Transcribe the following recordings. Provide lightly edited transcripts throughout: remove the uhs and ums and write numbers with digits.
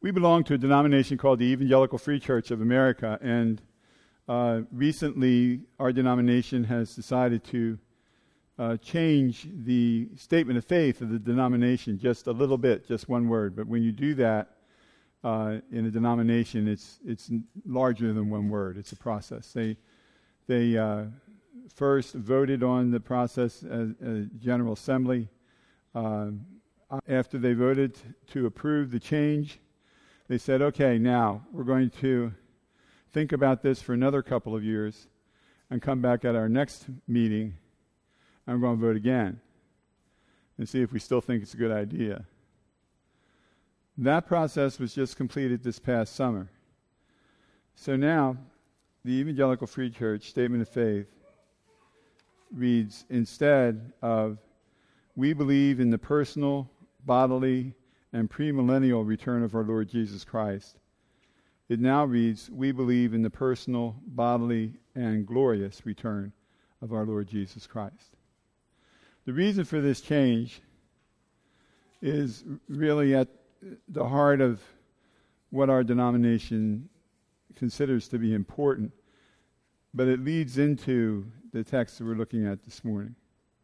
We belong to a denomination called the Evangelical Free Church of America, and recently our denomination has decided to change the statement of faith of the denomination just a little bit, just one word. But when you do that in a denomination, it's larger than one word. It's a process. They first voted on the process as a General Assembly. After they voted to approve the change, they said, okay, now we're going to think about this for another couple of years and come back at our next meeting and we're going to vote again and see if we still think it's a good idea. That process was just completed this past summer. So now, the Evangelical Free Church Statement of Faith reads, instead of, we believe in the personal, bodily, and premillennial return of our Lord Jesus Christ. It now reads, we believe in the personal, bodily, and glorious return of our Lord Jesus Christ. The reason for this change is really at the heart of what our denomination considers to be important, but it leads into the text that we're looking at this morning.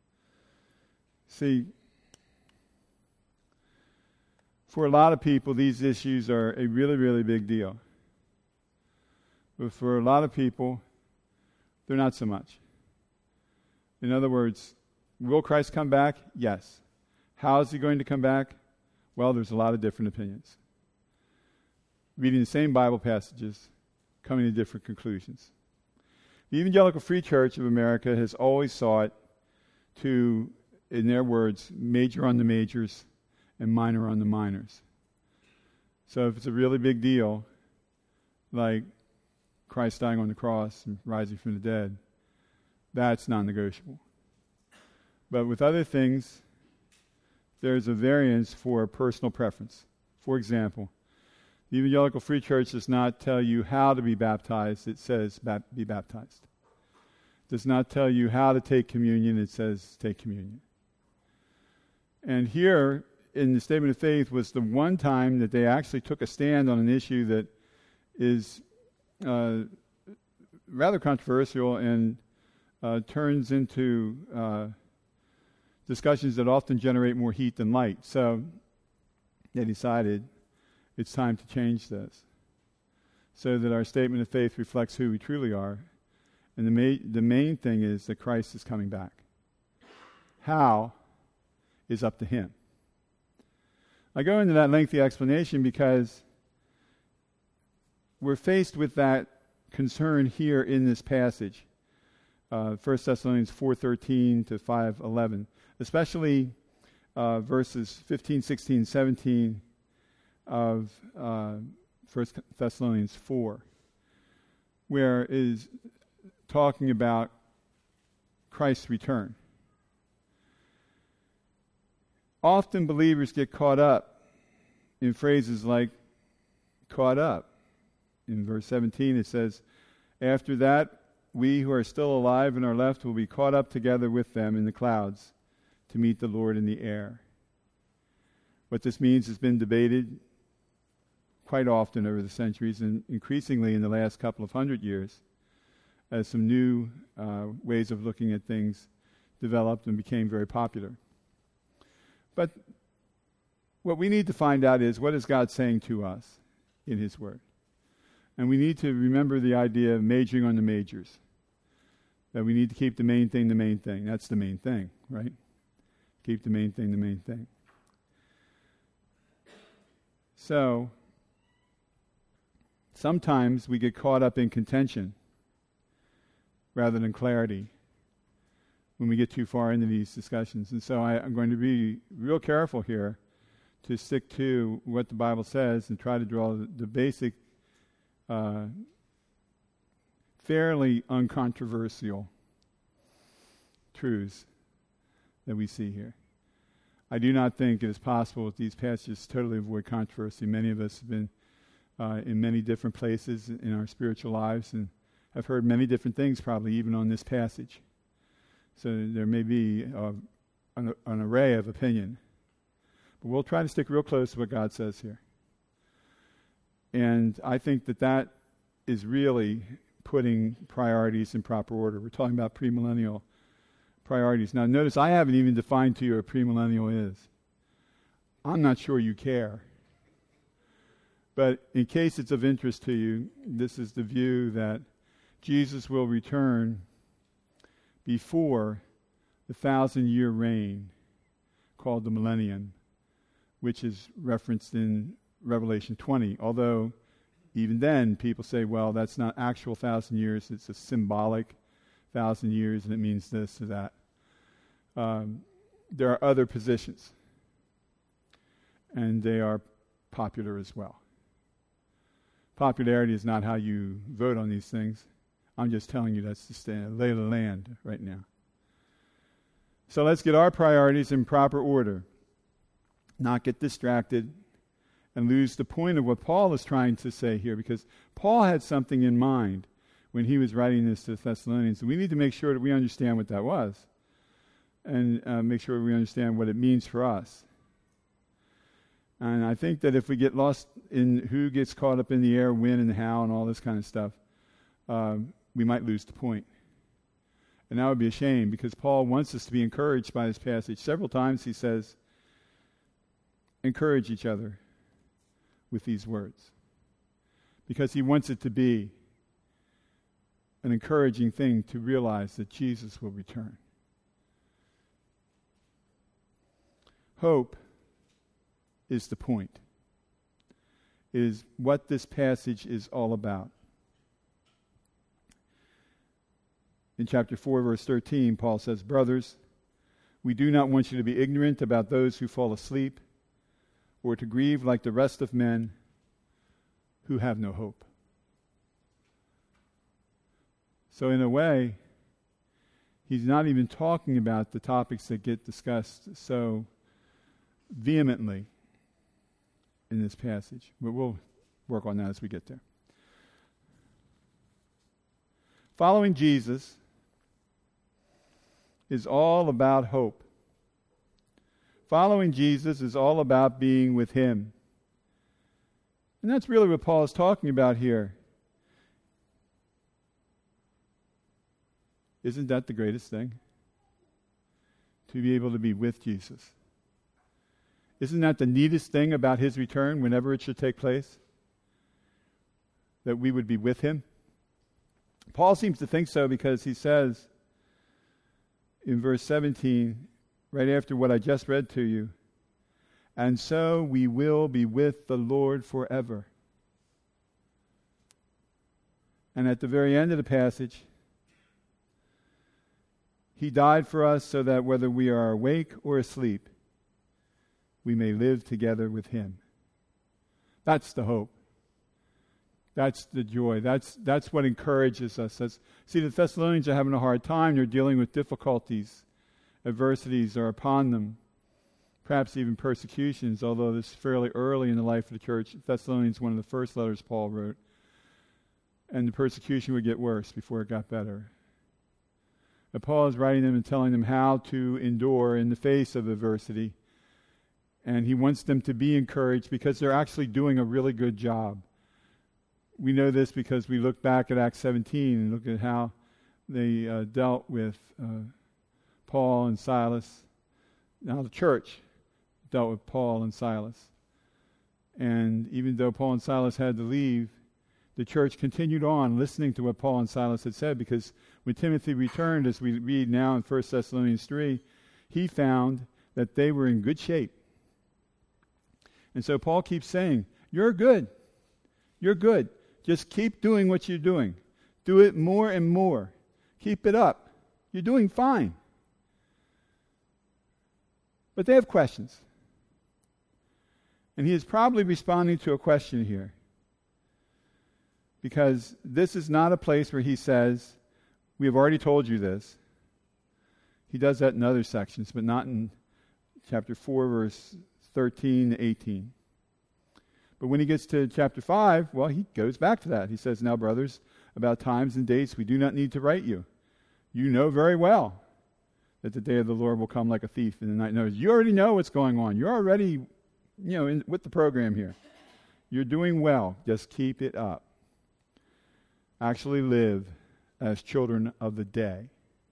See, for a lot of people, these issues are a really, really big deal. But for a lot of people, they're not so much. In other words, will Christ come back? Yes. How is he going to come back? Well, there's a lot of different opinions. Reading the same Bible passages, coming to different conclusions. The Evangelical Free Church of America has always sought to, in their words, major on the majors and minor on the minors. So if it's a really big deal, like Christ dying on the cross and rising from the dead, that's non-negotiable. But with other things, there's a variance for personal preference. For example, the Evangelical Free Church does not tell you how to be baptized, it says be baptized. It does not tell you how to take communion, it says take communion. And here, in the Statement of Faith, was the one time that they actually took a stand on an issue that is rather controversial and turns into discussions that often generate more heat than light. So they decided it's time to change this so that our statement of faith reflects who we truly are. And the main thing is that Christ is coming back. How is up to him. I go into that lengthy explanation because we're faced with that concern here in this passage, 1 Thessalonians 4:13 to 5:11, especially verses 15, 16, 17 of 1 Thessalonians 4, where it is talking about Christ's return. Often believers get caught up in phrases like caught up. In verse 17 it says, after that, we who are still alive and are left will be caught up together with them in the clouds to meet the Lord in the air. What this means has been debated quite often over the centuries and increasingly in the last couple of hundred years as some new ways of looking at things developed and became very popular. But what we need to find out is, what is God saying to us in his word? And we need to remember the idea of majoring on the majors. That we need to keep the main thing the main thing. That's the main thing, right? Keep the main thing the main thing. So, sometimes we get caught up in contention rather than clarity when we get too far into these discussions. And so I'm going to be real careful here to stick to what the Bible says and try to draw the basic, fairly uncontroversial truths that we see here. I do not think it is possible with these passages to totally avoid controversy. Many of us have been in many different places in our spiritual lives and have heard many different things probably even on this passage. So there may be an array of opinion. But we'll try to stick real close to what God says here. And I think that is really putting priorities in proper order. We're talking about premillennial priorities. Now, notice I haven't even defined to you what premillennial is. I'm not sure you care. But in case it's of interest to you, this is the view that Jesus will return before the 1,000-year reign called the millennium, which is referenced in Revelation 20. Although, even then, people say, well, that's not actual 1,000 years, it's a symbolic 1,000 years, and it means this or that. There are other positions, and they are popular as well. Popularity is not how you vote on these things. I'm just telling you that's the lay of the land right now. So let's get our priorities in proper order, not get distracted and lose the point of what Paul is trying to say here, because Paul had something in mind when he was writing this to the Thessalonians. And we need to make sure that we understand what that was and make sure we understand what it means for us. And I think that if we get lost in who gets caught up in the air, when and how and all this kind of stuff, we might lose the point. And that would be a shame, because Paul wants us to be encouraged by this passage. Several times he says, encourage each other with these words, because he wants it to be an encouraging thing to realize that Jesus will return. Hope is the point, is what this passage is all about. In chapter 4, verse 13, Paul says, brothers, we do not want you to be ignorant about those who fall asleep, or to grieve like the rest of men who have no hope. So in a way, he's not even talking about the topics that get discussed so vehemently in this passage. But we'll work on that as we get there. Following Jesus is all about hope. Following Jesus is all about being with Him. And that's really what Paul is talking about here. Isn't that the greatest thing? To be able to be with Jesus. Isn't that the neatest thing about His return, whenever it should take place? That we would be with Him? Paul seems to think so, because he says in verse 17, right after what I just read to you, and so we will be with the Lord forever. And at the very end of the passage, He died for us so that whether we are awake or asleep, we may live together with Him. That's the hope. That's the joy. That's what encourages us. See, the Thessalonians are having a hard time. They're dealing with difficulties. Adversities are upon them. Perhaps even persecutions, although this is fairly early in the life of the church. Thessalonians is one of the first letters Paul wrote. And the persecution would get worse before it got better. But Paul is writing them and telling them how to endure in the face of adversity. And he wants them to be encouraged, because they're actually doing a really good job. We know this because we look back at Acts 17 and look at how they dealt with Paul and Silas. Now the church dealt with Paul and Silas. And even though Paul and Silas had to leave, the church continued on listening to what Paul and Silas had said, because when Timothy returned, as we read now in 1 Thessalonians 3, he found that they were in good shape. And so Paul keeps saying, you're good. You're good. Just keep doing what you're doing. Do it more and more. Keep it up. You're doing fine. But they have questions. And he is probably responding to a question here. Because this is not a place where he says, we have already told you this. He does that in other sections, but not in chapter 4, verse 13 to 18. But when he gets to chapter 5, well, he goes back to that. He says, now, brothers, about times and dates we do not need to write you. You know very well that the day of the Lord will come like a thief in the night. No, you already know what's going on. You're already, with the program here. You're doing well. Just keep it up. Actually live as children of the day.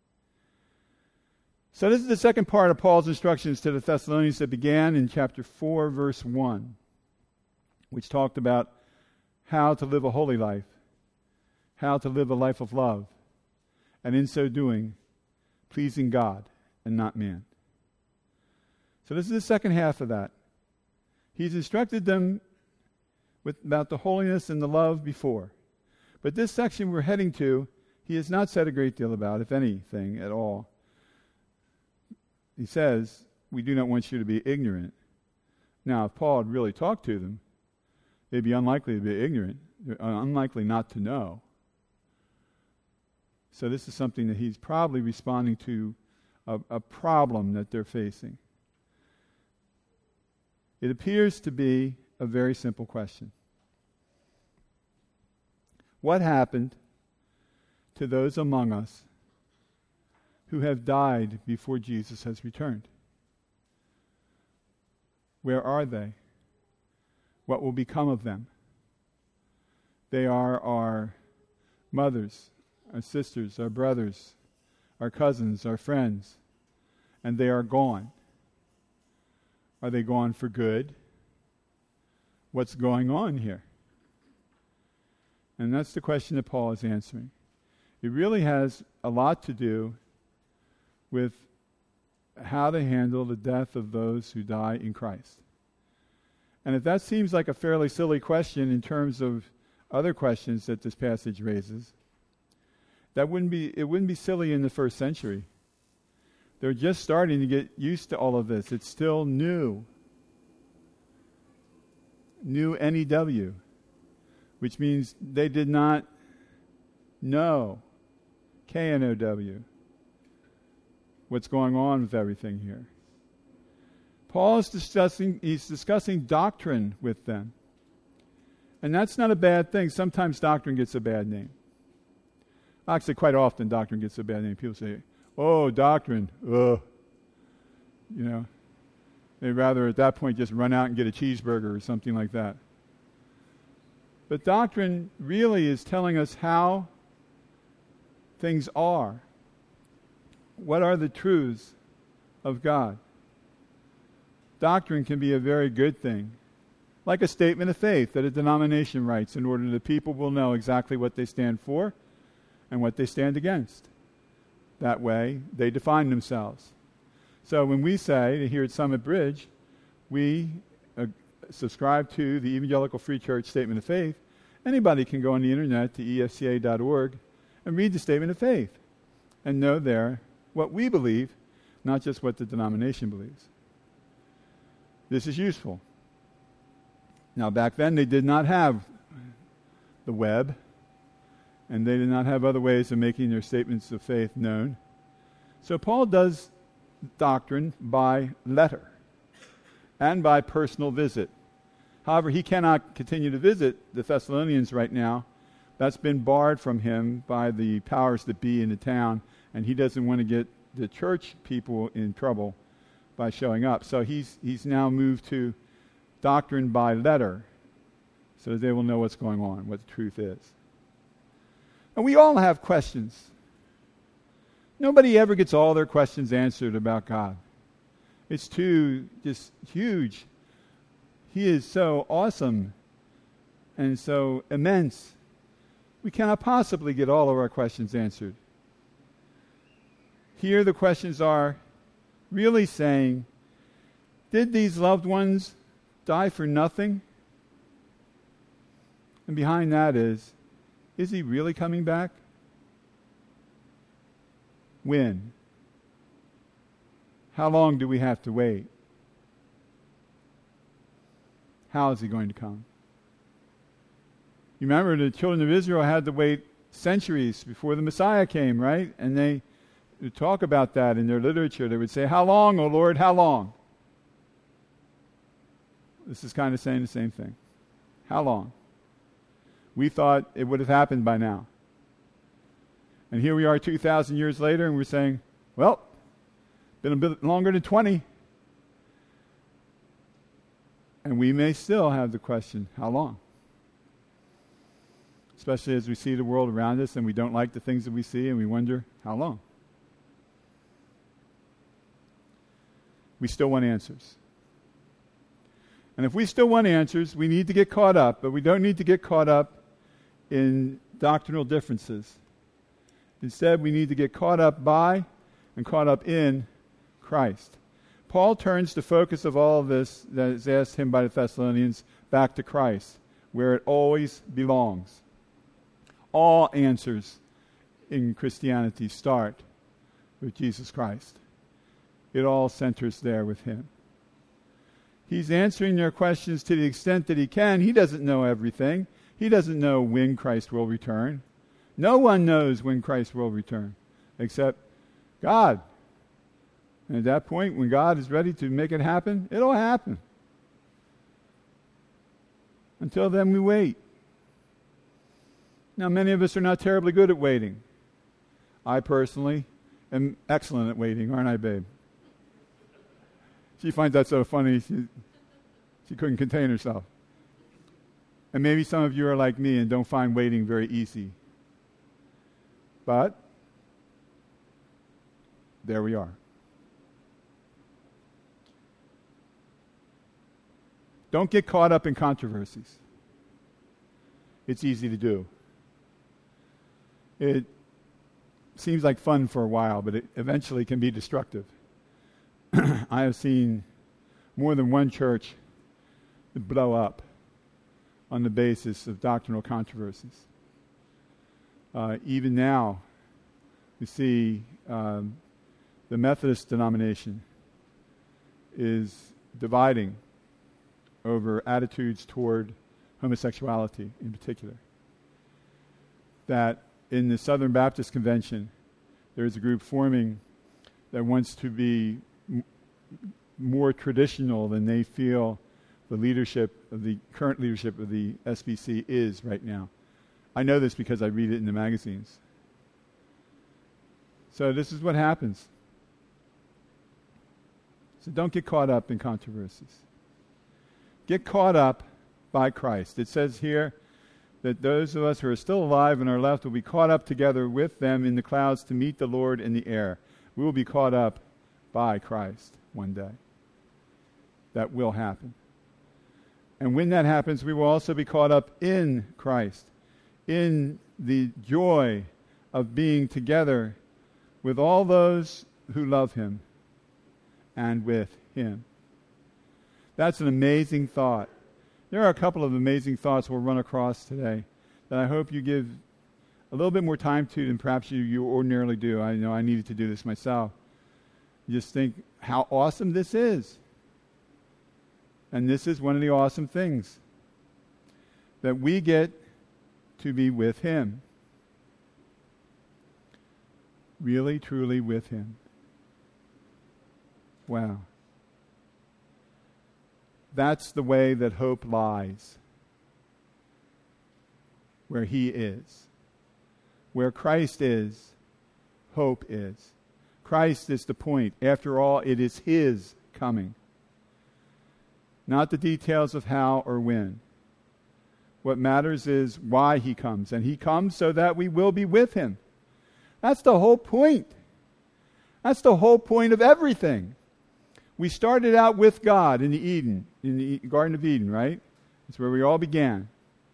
So this is the second part of Paul's instructions to the Thessalonians that began in chapter 4, verse 1, which talked about how to live a holy life, how to live a life of love, and in so doing, pleasing God and not man. So this is the second half of that. He's instructed them about the holiness and the love before. But this section we're heading to, he has not said a great deal about, if anything at all. He says, we do not want you to be ignorant. Now, if Paul had really talked to them, they'd be unlikely to be ignorant. They're unlikely not to know. So this is something that he's probably responding to a problem that they're facing. It appears to be a very simple question. What happened to those among us who have died before Jesus has returned? Where are they? What will become of them? They are our mothers, our sisters, our brothers, our cousins, our friends, and they are gone. Are they gone for good? What's going on here? And that's the question that Paul is answering. It really has a lot to do with how to handle the death of those who die in Christ. And if that seems like a fairly silly question in terms of other questions that this passage raises, it wouldn't be silly in the first century. They're just starting to get used to all of this. It's still new. New NEW, which means they did not know, KNOW, what's going on with everything here. Paul is discussing doctrine with them. And that's not a bad thing. Sometimes doctrine gets a bad name. Actually, quite often doctrine gets a bad name. People say, oh, doctrine, ugh. You know, they'd rather at that point just run out and get a cheeseburger or something like that. But doctrine really is telling us how things are. What are the truths of God? Doctrine can be a very good thing, like a statement of faith that a denomination writes in order that people will know exactly what they stand for and what they stand against. That way, they define themselves. So when we say here at Summit Bridge, we subscribe to the Evangelical Free Church Statement of Faith, anybody can go on the internet to efca.org and read the Statement of Faith and know there what we believe, not just what the denomination believes. This is useful. Now, back then, they did not have the web, and they did not have other ways of making their statements of faith known. So Paul does doctrine by letter and by personal visit. However, he cannot continue to visit the Thessalonians right now. That's been barred from him by the powers that be in the town, and he doesn't want to get the church people in trouble by showing up. So he's now moved to doctrine by letter so that they will know what's going on, what the truth is. And we all have questions. Nobody ever gets all their questions answered about God. It's too just huge. He is so awesome and so immense. We cannot possibly get all of our questions answered. Here the questions are really saying, did these loved ones die for nothing? And behind that is he really coming back? When? How long do we have to wait? How is he going to come? You remember the children of Israel had to wait centuries before the Messiah came, right? And they talk about that in their literature. They would say, how long, O Lord, how long? This is kind of saying the same thing. How long? We thought it would have happened by now. And here we are 2,000 years later, and we're saying, well, been a bit longer than 20. And we may still have the question, how long? Especially as we see the world around us and we don't like the things that we see and we wonder, how long? We still want answers. And if we still want answers, we need to get caught up, but we don't need to get caught up in doctrinal differences. Instead, we need to get caught up by and caught up in Christ. Paul turns the focus of all of this that is asked him by the Thessalonians back to Christ, where it always belongs. All answers in Christianity start with Jesus Christ. It all centers there with him. He's answering their questions to the extent that he can. He doesn't know everything. He doesn't know when Christ will return. No one knows when Christ will return except God. And at that point, when God is ready to make it happen, it'll happen. Until then, we wait. Now, many of us are not terribly good at waiting. I personally am excellent at waiting, aren't I, babe? She finds that so funny, she couldn't contain herself. And maybe some of you are like me and don't find waiting very easy. But there we are. Don't get caught up in controversies. It's easy to do. It seems like fun for a while, but it eventually can be destructive. I have seen more than one church blow up on the basis of doctrinal controversies. Even now, you see the Methodist denomination is dividing over attitudes toward homosexuality in particular. That in the Southern Baptist Convention, there is a group forming that wants to be more traditional than they feel the current leadership of the SBC is right now. I know this because I read it in the magazines. So this is what happens. So don't get caught up in controversies. Get caught up by Christ. It says here that those of us who are still alive and are left will be caught up together with them in the clouds to meet the Lord in the air. We will be caught up by Christ one day. That will happen. And when that happens, we will also be caught up in Christ, in the joy of being together with all those who love him and with him. That's an amazing thought. There are a couple of amazing thoughts we'll run across today that I hope you give a little bit more time to than perhaps you ordinarily do. I know I needed to do this myself. Just think how awesome this is. And this is one of the awesome things, that we get to be with him. Really, truly with him. Wow. That's the way that hope lies. Where he is. Where Christ is, hope is. Christ is the point. After all, it is his coming. Not the details of how or when. What matters is why he comes. And he comes so that we will be with him. That's the whole point. That's the whole point of everything. We started out with God in the Garden of Eden, right? That's where we all began.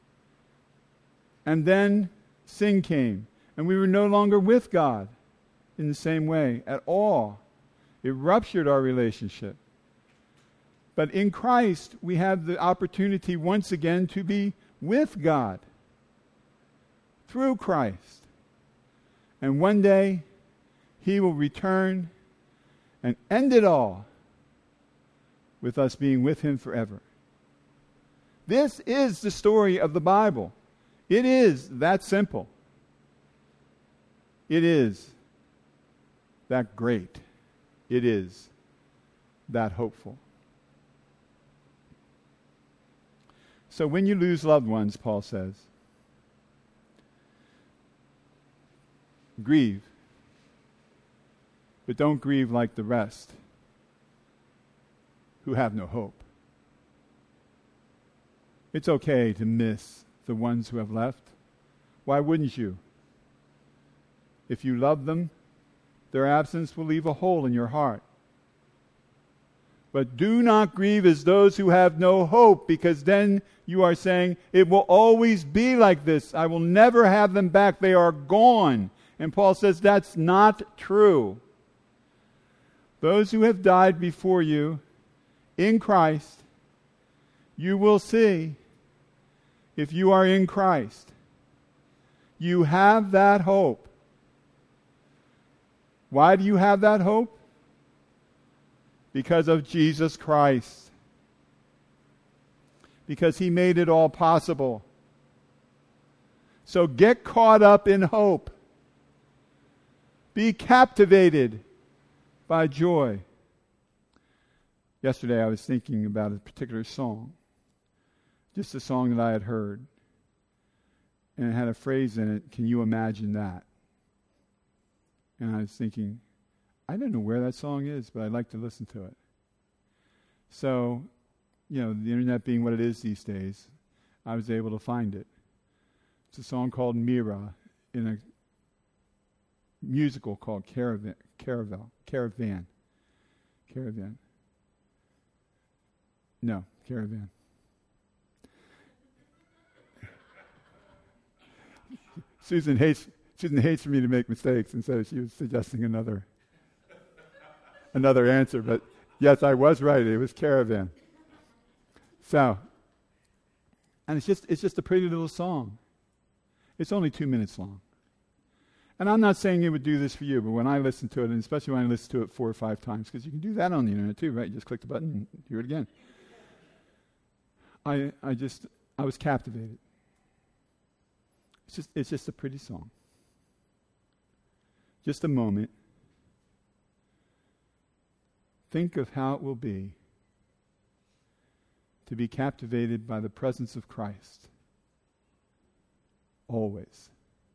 And then sin came, and we were no longer with God in the same way at all. It ruptured our relationship. But in Christ, we have the opportunity once again to be with God through Christ. And one day, he will return and end it all with us being with him forever. This is the story of the Bible. It is that simple. It is that great. It is that hopeful. So when you lose loved ones, Paul says, grieve. But don't grieve like the rest who have no hope. It's okay to miss the ones who have left. Why wouldn't you? If you love them, their absence will leave a hole in your heart. But do not grieve as those who have no hope, because then you are saying, it will always be like this. I will never have them back. They are gone. And Paul says that's not true. Those who have died before you in Christ, you will see if you are in Christ. You have that hope. Why do you have that hope? Because of Jesus Christ. Because He made it all possible. So get caught up in hope. Be captivated by joy. Yesterday I was thinking about a particular song. Just a song that I had heard. And it had a phrase in it, can you imagine that? And I was thinking, I don't know where that song is, but I'd like to listen to it. So, the internet being what it is these days, I was able to find it. It's a song called Mira in a musical called Caravan. No, Caravan. Susan hates for me to make mistakes, and so she was suggesting another answer. But yes, I was right. It was Caravan. So, and it's just a pretty little song. It's only 2 minutes long. And I'm not saying it would do this for you, but when I listen to it, and especially when I listen to it 4 or 5 times, because you can do that on the internet too, right? You just click the button and hear it again. I was captivated. It's just a pretty song. Just a moment. Think of how it will be to be captivated by the presence of Christ. Always.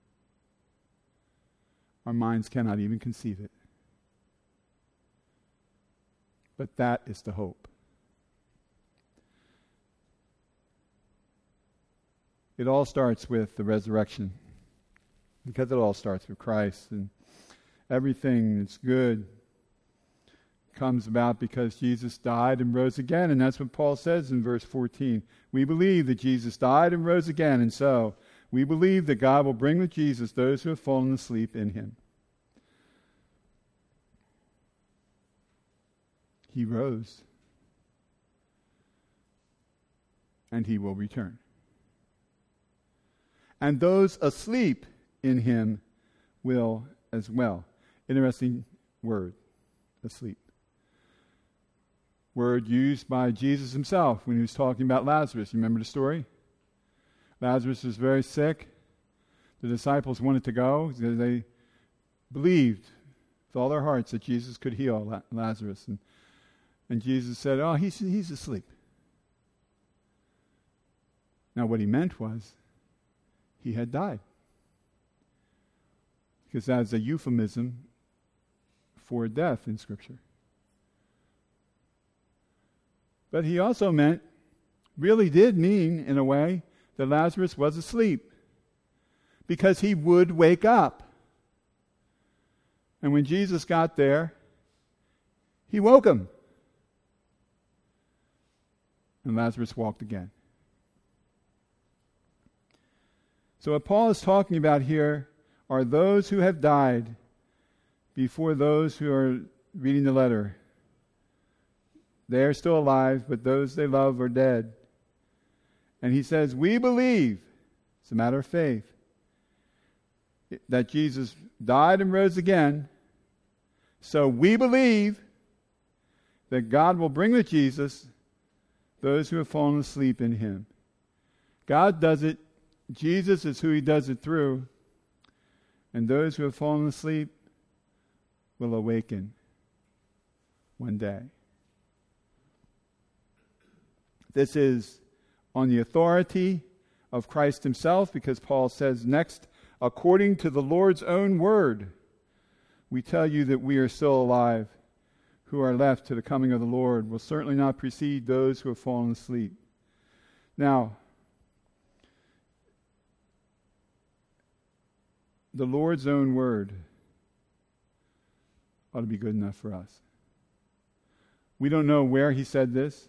Our minds cannot even conceive it. But that is the hope. It all starts with the resurrection, because it all starts with Christ, and everything that's good comes about because Jesus died and rose again, and that's what Paul says in verse 14. We believe that Jesus died and rose again, and so we believe that God will bring with Jesus those who have fallen asleep in Him. He rose, and He will return. And those asleep in Him will as well. Interesting word, asleep. Word used by Jesus Himself when He was talking about Lazarus. You remember the story? Lazarus was very sick. The disciples wanted to go because they believed with all their hearts that Jesus could heal Lazarus. And Jesus said, oh, he's asleep. Now what He meant was, he had died. Because that's a euphemism for death in Scripture. But He also really did mean, in a way, that Lazarus was asleep. Because he would wake up. And when Jesus got there, He woke him. And Lazarus walked again. So what Paul is talking about here are those who have died before those who are reading the letter. They are still alive, but those they love are dead. And he says, we believe, it's a matter of faith, that Jesus died and rose again. So we believe that God will bring with Jesus those who have fallen asleep in Him. God does it. Jesus is who He does it through. And those who have fallen asleep will awaken one day. This is on the authority of Christ Himself, because Paul says next, according to the Lord's own word, we tell you that we are still alive, who are left to the coming of the Lord will certainly not precede those who have fallen asleep. Now, the Lord's own word ought to be good enough for us. We don't know where he said this,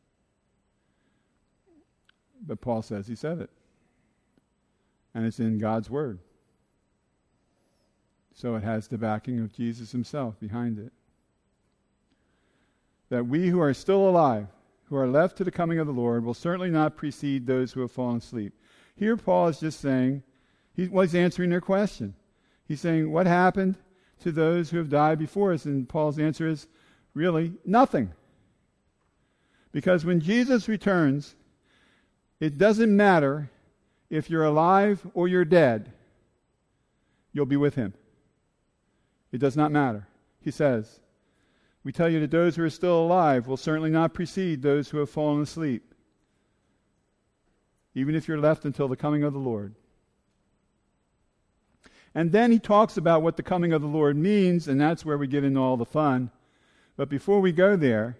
but Paul says he said it. And it's in God's word. So it has the backing of Jesus himself behind it. That we who are still alive, who are left to the coming of the Lord, will certainly not precede those who have fallen asleep. Here Paul is just saying, he's answering their question. He's saying, what happened to those who have died before us? And Paul's answer is, really, nothing. Because when Jesus returns, it doesn't matter if you're alive or you're dead. You'll be with him. It does not matter. He says, we tell you that those who are still alive will certainly not precede those who have fallen asleep, even if you're left until the coming of the Lord. And then he talks about what the coming of the Lord means, and that's where we get into all the fun. But before we go there,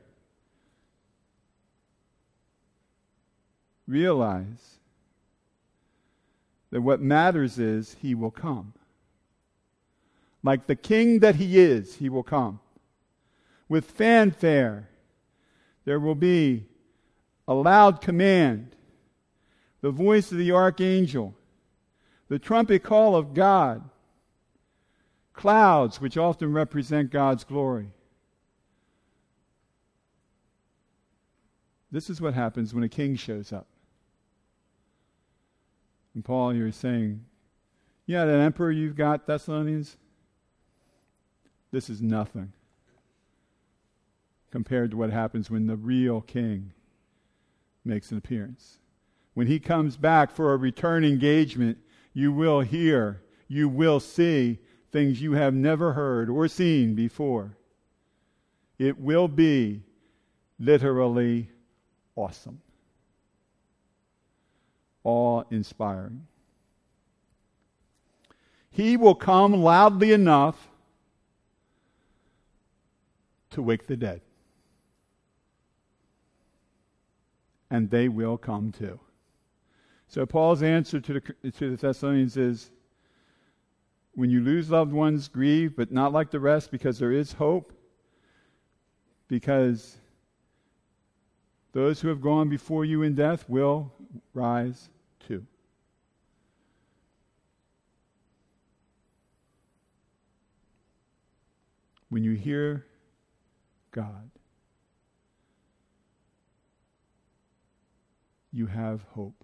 realize that what matters is he will come. Like the king that he is, he will come. With fanfare, there will be a loud command, the voice of the archangel, the trumpet call of God, clouds which often represent God's glory. This is what happens when a king shows up. And Paul, you're saying, yeah, that emperor you've got, Thessalonians, this is nothing compared to what happens when the real king makes an appearance. When he comes back for a return engagement, you will hear, you will see things you have never heard or seen before. It will be literally awesome. Awe-inspiring. He will come loudly enough to wake the dead. And they will come too. So Paul's answer to the Thessalonians is, when you lose loved ones, grieve, but not like the rest, because there is hope. Because those who have gone before you in death will rise too. When you hear God, you have hope.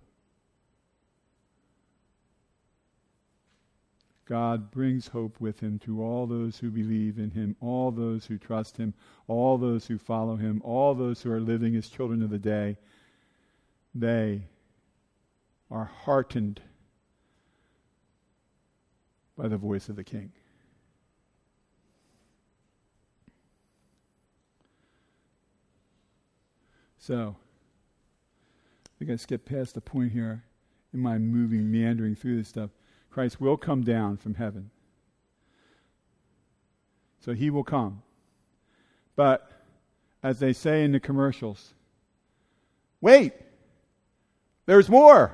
God brings hope with him to all those who believe in him, all those who trust him, all those who follow him, all those who are living as children of the day. They are heartened by the voice of the King. So, I think I skipped past the point here in my meandering through this stuff. Christ will come down from heaven. So he will come. But, as they say in the commercials, wait! There's more!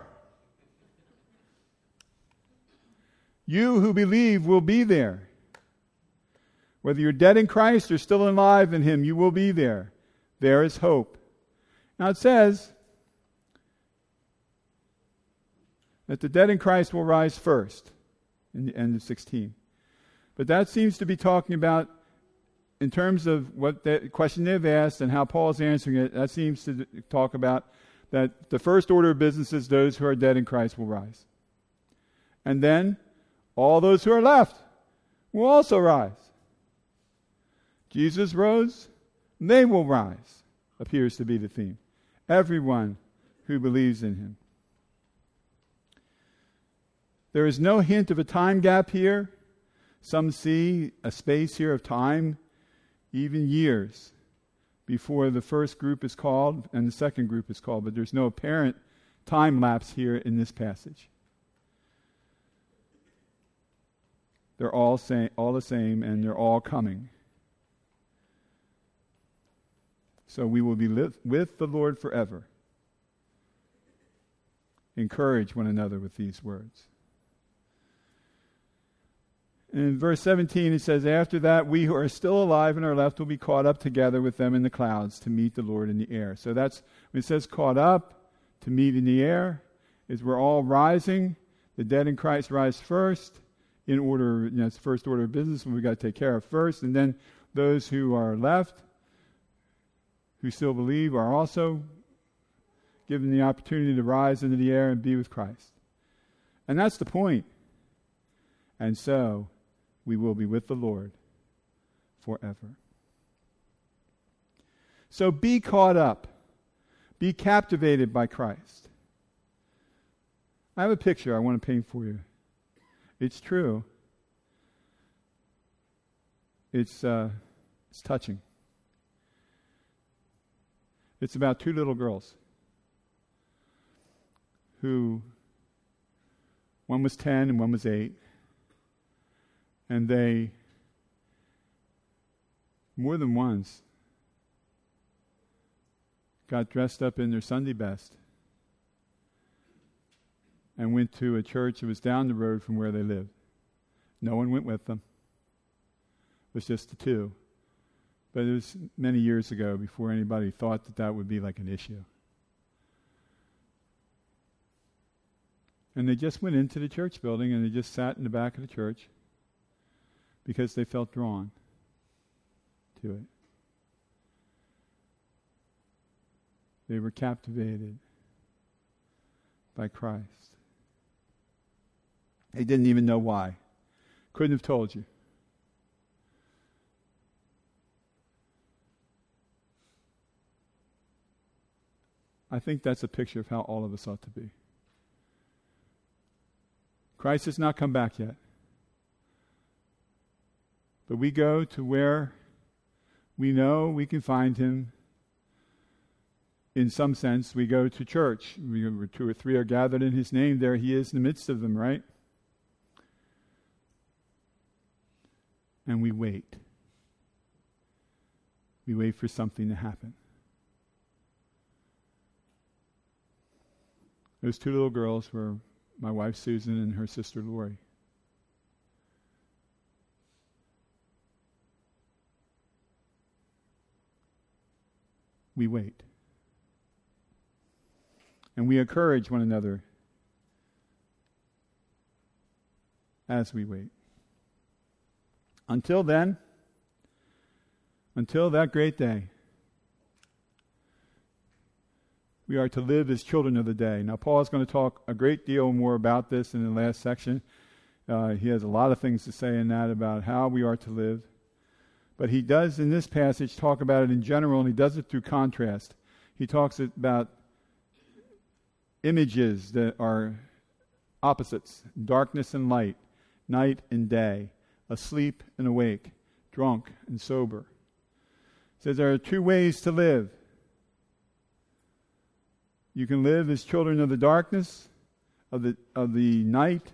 You who believe will be there. Whether you're dead in Christ or still alive in him, you will be there. There is hope. Now it says that the dead in Christ will rise first in the end of 16. But that seems to be talking about, in terms of what the question they've asked and how Paul is answering it, that seems to talk about that the first order of business is those who are dead in Christ will rise. And then all those who are left will also rise. Jesus rose, they will rise, appears to be the theme. Everyone who believes in him. There is no hint of a time gap here. Some see a space here of time, even years, before the first group is called and the second group is called, but there's no apparent time lapse here in this passage. They're all the same, and they're all coming. So we will be with the Lord forever. Encourage one another with these words. In verse 17 it says, after that we who are still alive and are left will be caught up together with them in the clouds to meet the Lord in the air. So that's, when it says caught up, to meet in the air, is we're all rising. The dead in Christ rise first, in order, it's the first order of business, we've got to take care of first. And then those who are left, who still believe, are also given the opportunity to rise into the air and be with Christ. And that's the point. And so, we will be with the Lord forever. So be caught up. Be captivated by Christ. I have a picture I want to paint for you. It's true. It's touching. It's about two little girls who, one was 10 and one was 8. And they, more than once, got dressed up in their Sunday best and went to a church that was down the road from where they lived. No one went with them. It was just the two. But it was many years ago before anybody thought that that would be like an issue. And they just went into the church building and they just sat in the back of the church because they felt drawn to it. They were captivated by Christ. They didn't even know why. Couldn't have told you. I think that's a picture of how all of us ought to be. Christ has not come back yet. But we go to where we know we can find him. In some sense, we go to church. Where 2 or 3 are gathered in his name, there he is in the midst of them, right? And we wait. We wait for something to happen. Those 2 little girls were my wife Susan and her sister Lori. We wait. And we encourage one another as we wait. Until then, until that great day, we are to live as children of the day. Now, Paul is going to talk a great deal more about this in the last section. He has a lot of things to say in that about how we are to live. But he does, in this passage, talk about it in general, and he does it through contrast. He talks about images that are opposites, darkness and light, night and day, asleep and awake, drunk and sober. He says there are 2 ways to live. You can live as children of the darkness, of the night,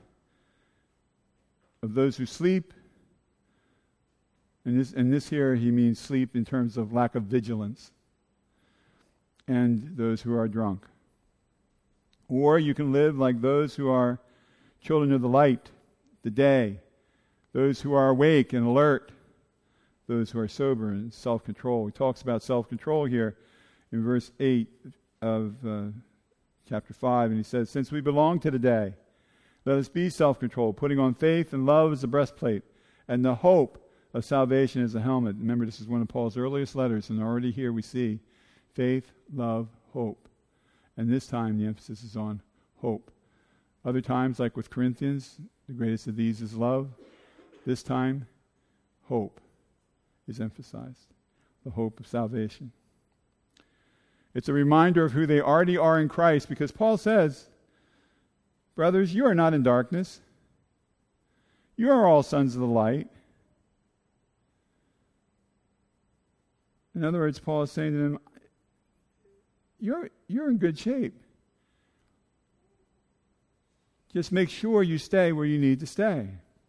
of those who sleep. And this here, he means sleep in terms of lack of vigilance. And those who are drunk. Or you can live like those who are children of the light, the day. Those who are awake and alert. Those who are sober and self-control. He talks about self-control here in verse 8 of chapter 5. And he says, since we belong to the day, let us be self-controlled, putting on faith and love as a breastplate, and the hope of salvation as a helmet. Remember, this is one of Paul's earliest letters, and already here we see faith, love, hope. And this time the emphasis is on hope. Other times, like with Corinthians, the greatest of these is love. This time, hope is emphasized. The hope of salvation. It's a reminder of who they already are in Christ, because Paul says, brothers, you are not in darkness. You are all sons of the light. In other words, Paul is saying to them, you're in good shape. Just make sure you stay where you need to stay.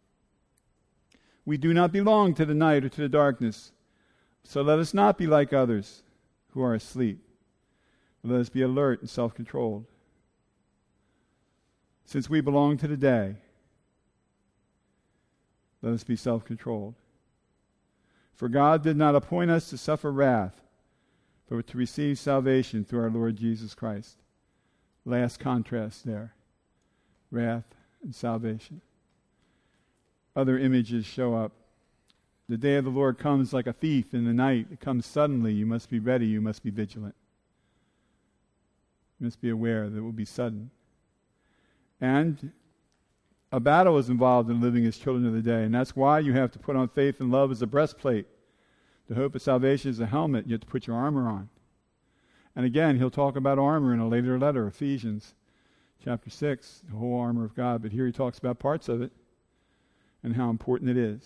We do not belong to the night or to the darkness. So let us not be like others who are asleep. Let us be alert and self-controlled. Since we belong to the day, Let us be self-controlled. For God did not appoint us to suffer wrath, but to receive salvation through our Lord Jesus Christ. Last contrast there. Wrath and salvation. Other images show up. The day of the Lord comes like a thief in the night. It comes suddenly. You must be ready. You must be vigilant. You must be aware that it will be sudden. And a battle is involved in living as children of the day. And that's why you have to put on faith and love as a breastplate. The hope of salvation is a helmet. You have to put your armor on. And again, he'll talk about armor in a later letter, Ephesians chapter 6, the whole armor of God. But here he talks about parts of it and how important it is.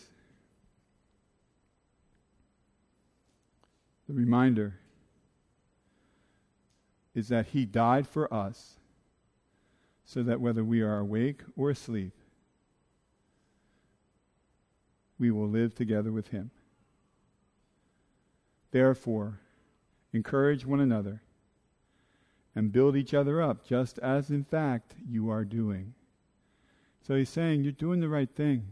The reminder is that he died for us so that whether we are awake or asleep, we will live together with him. Therefore, encourage one another and build each other up, just as in fact you are doing. So he's saying, you're doing the right thing.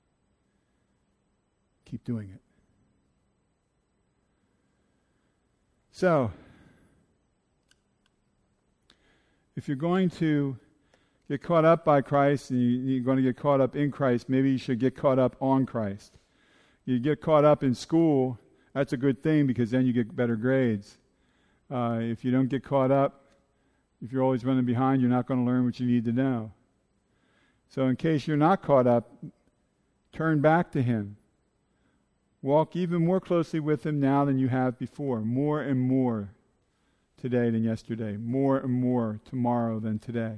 Keep doing it. So, if you're going to get caught up by Christ and you're going to get caught up in Christ, maybe you should get caught up on Christ. You get caught up in school, that's a good thing because then you get better grades. If you don't get caught up, if you're always running behind, you're not going to learn what you need to know. So in case you're not caught up, turn back to him. Walk even more closely with him now than you have before. More and more today than yesterday. More and more tomorrow than today.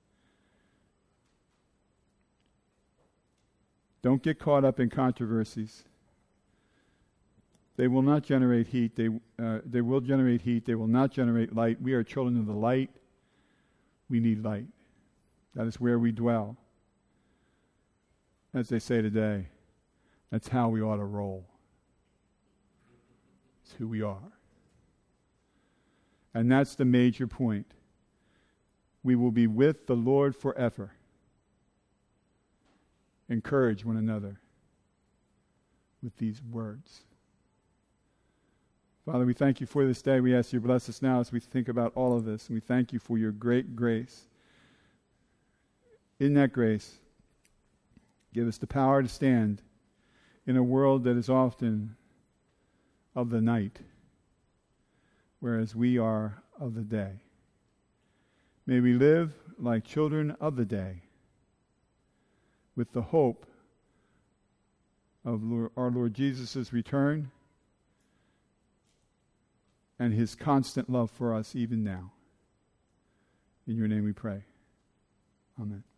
Don't get caught up in controversies. They will not generate heat. They will generate heat. They will not generate light. We are children of the light. We need light. That is where we dwell. As they say today, that's how we ought to roll. It's who we are. And that's the major point. We will be with the Lord forever. Encourage one another with these words. Father, we thank you for this day. We ask you to bless us now as we think about all of this. And we thank you for your great grace. In that grace, give us the power to stand in a world that is often of the night, whereas we are of the day. May we live like children of the day, with the hope of our Lord Jesus' return and his constant love for us even now. In your name we pray. Amen.